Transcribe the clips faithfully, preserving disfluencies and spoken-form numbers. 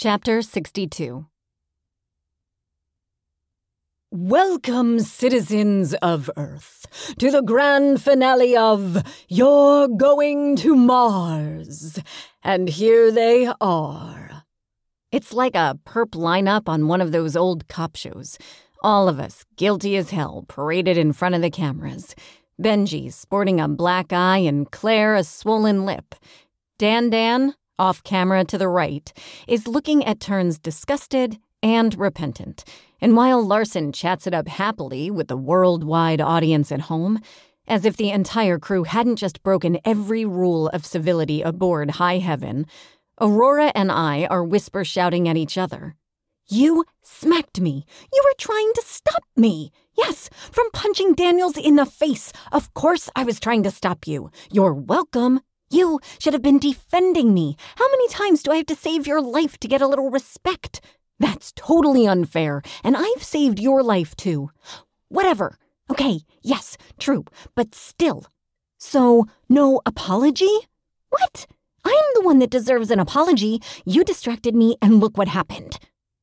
Chapter sixty-two. Welcome, citizens of Earth, to the grand finale of You're Going to Mars. And here they are. It's like a perp lineup on one of those old cop shows. All of us, guilty as hell, paraded in front of the cameras. Benji sporting a black eye and Claire a swollen lip. Dan Dan, off camera to the right, is looking at turns disgusted and repentant. And while Larson chats it up happily with the worldwide audience at home, as if the entire crew hadn't just broken every rule of civility aboard High Heaven, Aurora and I are whisper shouting at each other. You smacked me. You were trying to stop me. Yes, from punching Daniels in the face. Of course I was trying to stop you. You're welcome. You should have been defending me. How many times do I have to save your life to get a little respect? That's totally unfair, and I've saved your life too. Whatever. Okay, yes, true, but still. So, no apology? What? I'm the one that deserves an apology. You distracted me, and look what happened.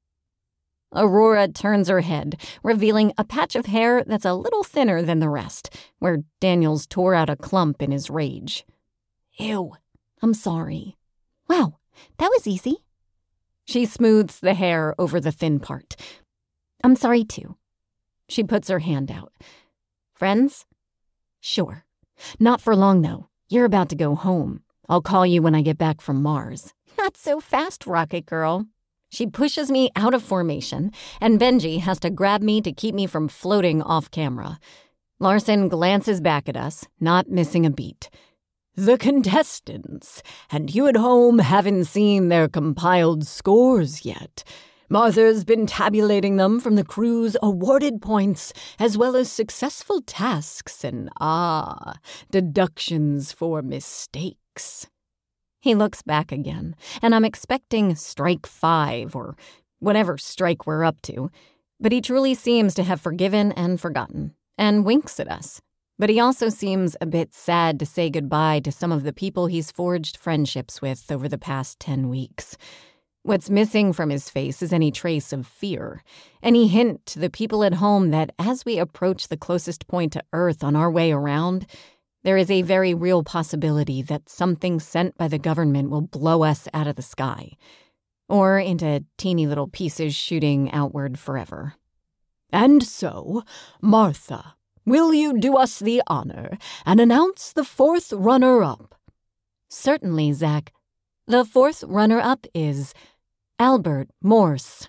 Aurora turns her head, revealing a patch of hair that's a little thinner than the rest, where Daniels tore out a clump in his rage. Ew, I'm sorry. Wow, that was easy. She smooths the hair over the thin part. I'm sorry, too. She puts her hand out. Friends? Sure. Not for long, though. You're about to go home. I'll call you when I get back from Mars. Not so fast, Rocket Girl. She pushes me out of formation, and Benji has to grab me to keep me from floating off camera. Larson glances back at us, not missing a beat. The contestants, and you at home haven't seen their compiled scores yet. Martha's been tabulating them from the crew's awarded points, as well as successful tasks and, ah, deductions for mistakes. He looks back again, and I'm expecting strike five, or whatever strike we're up to, but he truly seems to have forgiven and forgotten, and winks at us. But he also seems a bit sad to say goodbye to some of the people he's forged friendships with over the past ten weeks. What's missing from his face is any trace of fear, any hint to the people at home that as we approach the closest point to Earth on our way around, there is a very real possibility that something sent by the government will blow us out of the sky, or into teeny little pieces shooting outward forever. And so, Martha, will you do us the honor and announce the fourth runner-up? Certainly, Zach. The fourth runner-up is Albert Morse.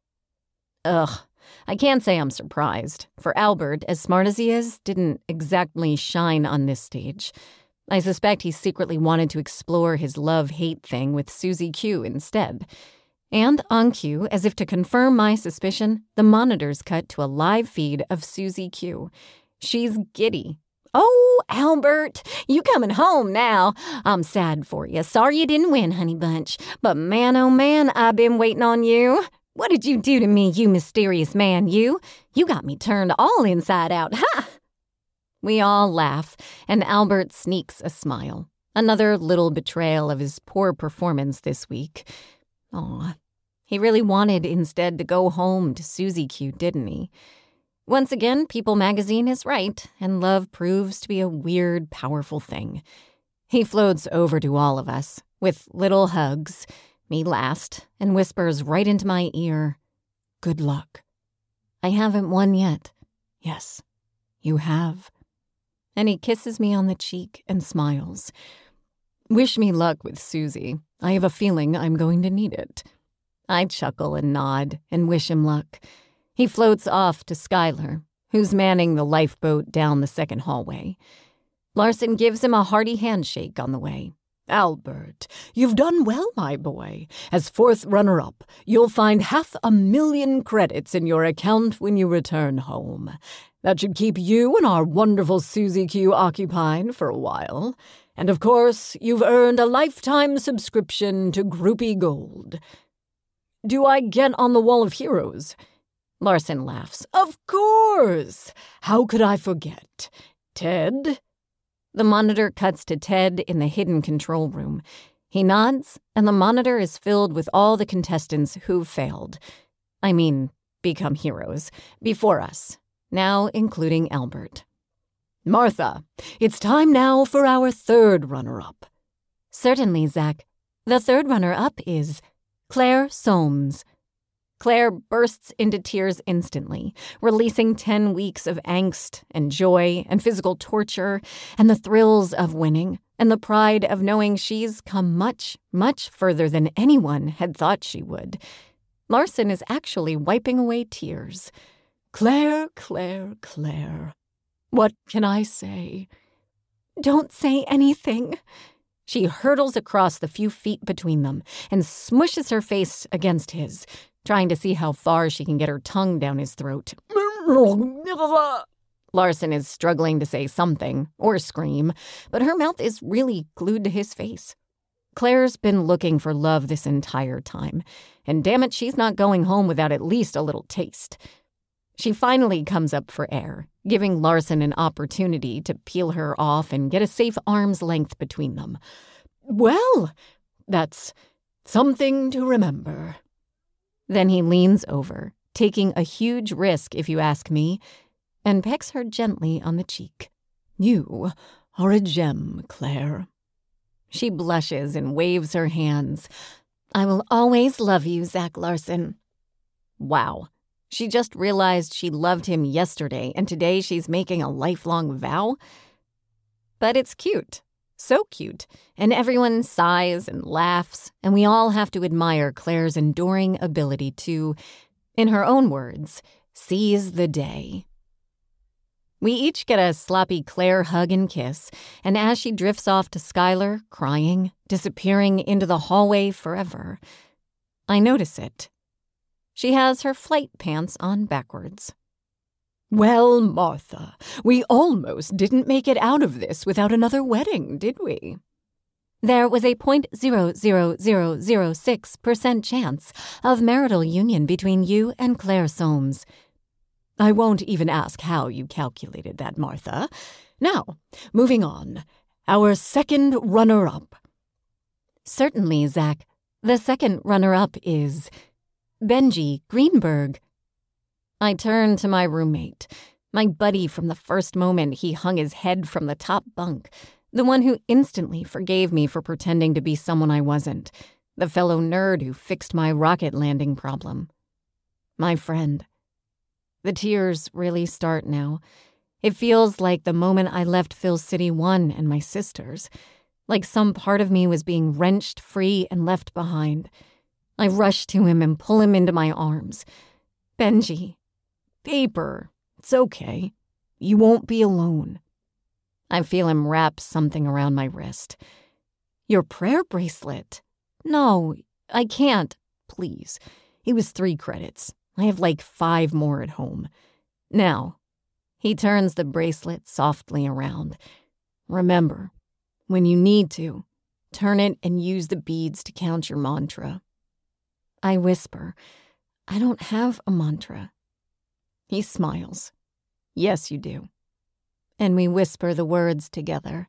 Ugh, I can't say I'm surprised, for Albert, as smart as he is, didn't exactly shine on this stage. I suspect he secretly wanted to explore his love-hate thing with Susie Q instead. And on cue, as if to confirm my suspicion, the monitors cut to a live feed of Susie Q. She's giddy. Oh, Albert, you coming home now. I'm sad for you. Sorry you didn't win, honey bunch. But man, oh man, I've been waiting on you. What did you do to me, you mysterious man, you? You got me turned all inside out, ha! We all laugh, and Albert sneaks a smile. Another little betrayal of his poor performance this week. Aw, he really wanted instead to go home to Susie Q, didn't he? Once again, People magazine is right, and love proves to be a weird, powerful thing. He floats over to all of us, with little hugs, me last, and whispers right into my ear, good luck. I haven't won yet. Yes, you have. And he kisses me on the cheek and smiles. Wish me luck with Susie. I have a feeling I'm going to need it. I chuckle and nod and wish him luck. He floats off to Skylar, who's manning the lifeboat down the second hallway. Larson gives him a hearty handshake on the way. Albert, you've done well, my boy. As fourth runner-up, you'll find half a million credits in your account when you return home. That should keep you and our wonderful Susie Q occupied for a while. And of course, you've earned a lifetime subscription to Groupie Gold. Do I get on the Wall of Heroes? Larson laughs. Of course! How could I forget? Ted? The monitor cuts to Ted in the hidden control room. He nods, and the monitor is filled with all the contestants who've failed. I mean, become heroes, before us, now including Albert. Martha, it's time now for our third runner-up. Certainly, Zach. The third runner-up is Claire Soames. Claire bursts into tears instantly, releasing ten weeks of angst and joy and physical torture and the thrills of winning and the pride of knowing she's come much, much further than anyone had thought she would. Larson is actually wiping away tears. Claire, Claire, Claire. What can I say? Don't say anything. She hurtles across the few feet between them and smushes her face against his, trying to see how far she can get her tongue down his throat. Larson is struggling to say something, or scream, but her mouth is really glued to his face. Claire's been looking for love this entire time, and damn it, she's not going home without at least a little taste. She finally comes up for air, giving Larson an opportunity to peel her off and get a safe arm's length between them. Well, that's something to remember. Then he leans over, taking a huge risk if you ask me, and pecks her gently on the cheek. You are a gem, Claire. She blushes and waves her hands. I will always love you, Zach Larson. Wow. She just realized she loved him yesterday, and today she's making a lifelong vow? But it's cute. So cute. And everyone sighs and laughs, and we all have to admire Claire's enduring ability to, in her own words, seize the day. We each get a sloppy Claire hug and kiss, and as she drifts off to Skylar, crying, disappearing into the hallway forever, I notice it. She has her flight pants on backwards. Well, Martha, we almost didn't make it out of this without another wedding, did we? There was a zero point zero zero zero zero six percent chance of marital union between you and Claire Soames. I won't even ask how you calculated that, Martha. Now, moving on. Our second runner-up. Certainly, Zach. The second runner-up is Benji Greenberg. I turn to my roommate, my buddy from the first moment he hung his head from the top bunk, the one who instantly forgave me for pretending to be someone I wasn't, the fellow nerd who fixed my rocket landing problem. My friend. The tears really start now. It feels like the moment I left Phil City One and my sisters, like some part of me was being wrenched free and left behind. I rush to him and pull him into my arms. Benji. Paper. It's okay. You won't be alone. I feel him wrap something around my wrist. Your prayer bracelet. No, I can't. Please. It was three credits. I have like five more at home. Now, he turns the bracelet softly around. Remember, when you need to, turn it and use the beads to count your mantra. I whisper, I don't have a mantra. He smiles. Yes, you do. And we whisper the words together.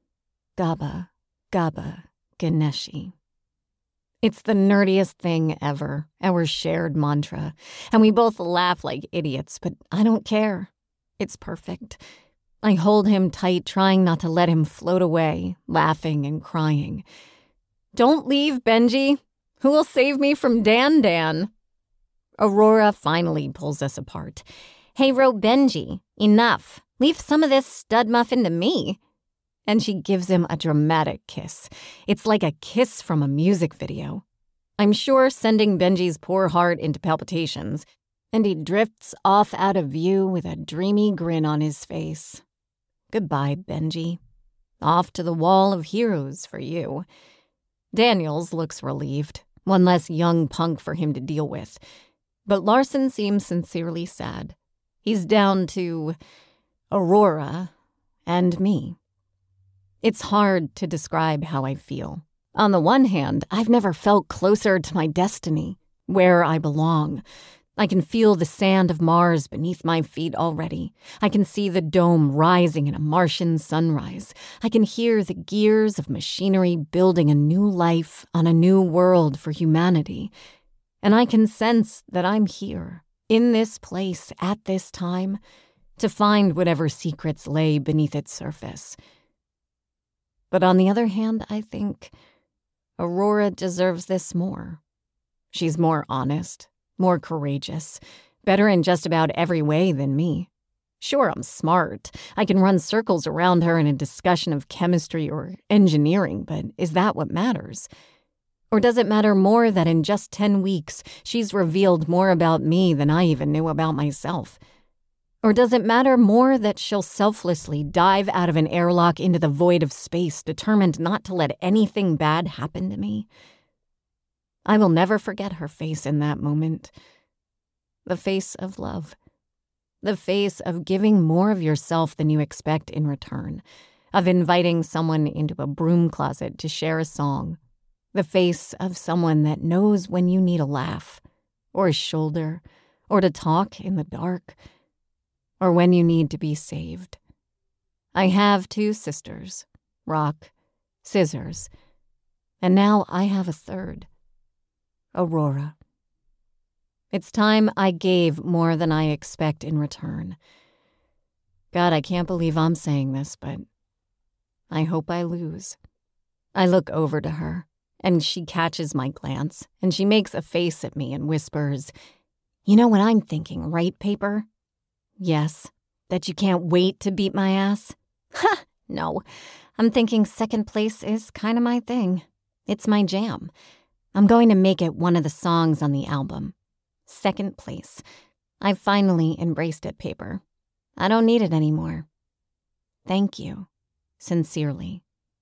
Gaba, Gaba, Ganeshi. It's the nerdiest thing ever, our shared mantra, and we both laugh like idiots, but I don't care. It's perfect. I hold him tight, trying not to let him float away, laughing and crying. Don't leave, Benji. Who will save me from Dan Dan? Aurora finally pulls us apart. Hey, Ro Benji, enough. Leave some of this stud muffin to me. And she gives him a dramatic kiss. It's like a kiss from a music video. I'm sure sending Benji's poor heart into palpitations, and he drifts off out of view with a dreamy grin on his face. Goodbye, Benji. Off to the wall of heroes for you. Daniels looks relieved, one less young punk for him to deal with. But Larson seems sincerely sad. He's down to Aurora and me. It's hard to describe how I feel. On the one hand, I've never felt closer to my destiny, where I belong. I can feel the sand of Mars beneath my feet already. I can see the dome rising in a Martian sunrise. I can hear the gears of machinery building a new life on a new world for humanity. And I can sense that I'm here, in this place, at this time, to find whatever secrets lay beneath its surface. But on the other hand, I think Aurora deserves this more. She's more honest, more courageous, better in just about every way than me. Sure, I'm smart. I can run circles around her in a discussion of chemistry or engineering, but is that what matters? Or does it matter more that in just ten weeks, she's revealed more about me than I even knew about myself? Or does it matter more that she'll selflessly dive out of an airlock into the void of space, determined not to let anything bad happen to me? I will never forget her face in that moment. The face of love. The face of giving more of yourself than you expect in return. Of inviting someone into a broom closet to share a song. The face of someone that knows when you need a laugh, or a shoulder, or to talk in the dark, or when you need to be saved. I have two sisters, Rock, Scissors, and now I have a third. Aurora. It's time I gave more than I expect in return. God, I can't believe I'm saying this, but I hope I lose. I look over to her, and she catches my glance, and she makes a face at me and whispers, "You know what I'm thinking, right, Paper?" "Yes, that you can't wait to beat my ass?" "Ha, no. I'm thinking second place is kind of my thing. It's my jam. I'm going to make it one of the songs on the album. Second place. I've finally embraced it, Paper. I don't need it anymore. Thank you. Sincerely."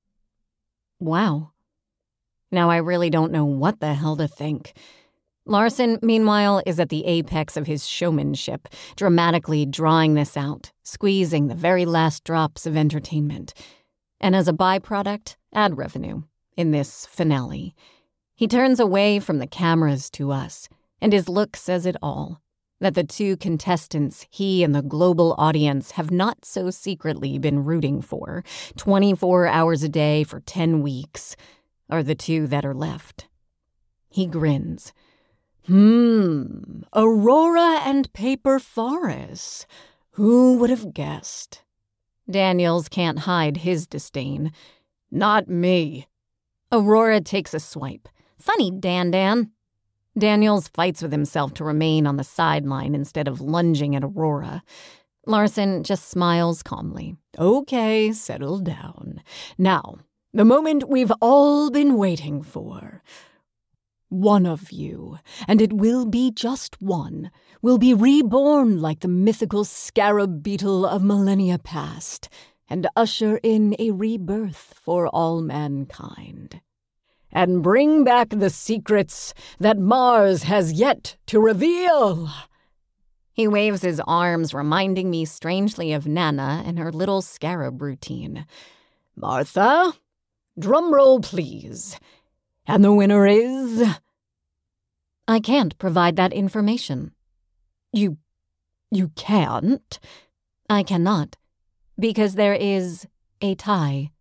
Wow. Now I really don't know what the hell to think. Larson, meanwhile, is at the apex of his showmanship, dramatically drawing this out, squeezing the very last drops of entertainment. And as a byproduct, ad revenue in this finale. He turns away from the cameras to us, and his look says it all, that the two contestants he and the global audience have not so secretly been rooting for, twenty-four hours a day for ten weeks, are the two that are left. He grins. Hmm, Aurora and Paper Forest. Who would have guessed? Daniels can't hide his disdain. Not me. Aurora takes a swipe. Funny, Dan Dan. Daniels fights with himself to remain on the sideline instead of lunging at Aurora. Larson just smiles calmly. Okay, settle down. Now, the moment we've all been waiting for. One of you, and it will be just one, will be reborn like the mythical scarab beetle of millennia past, and usher in a rebirth for all mankind. And bring back the secrets that Mars has yet to reveal. He waves his arms, reminding me strangely of Nana and her little scarab routine. Martha, drumroll please. And the winner is... I can't provide that information. You... you can't? I cannot, because there is a tie.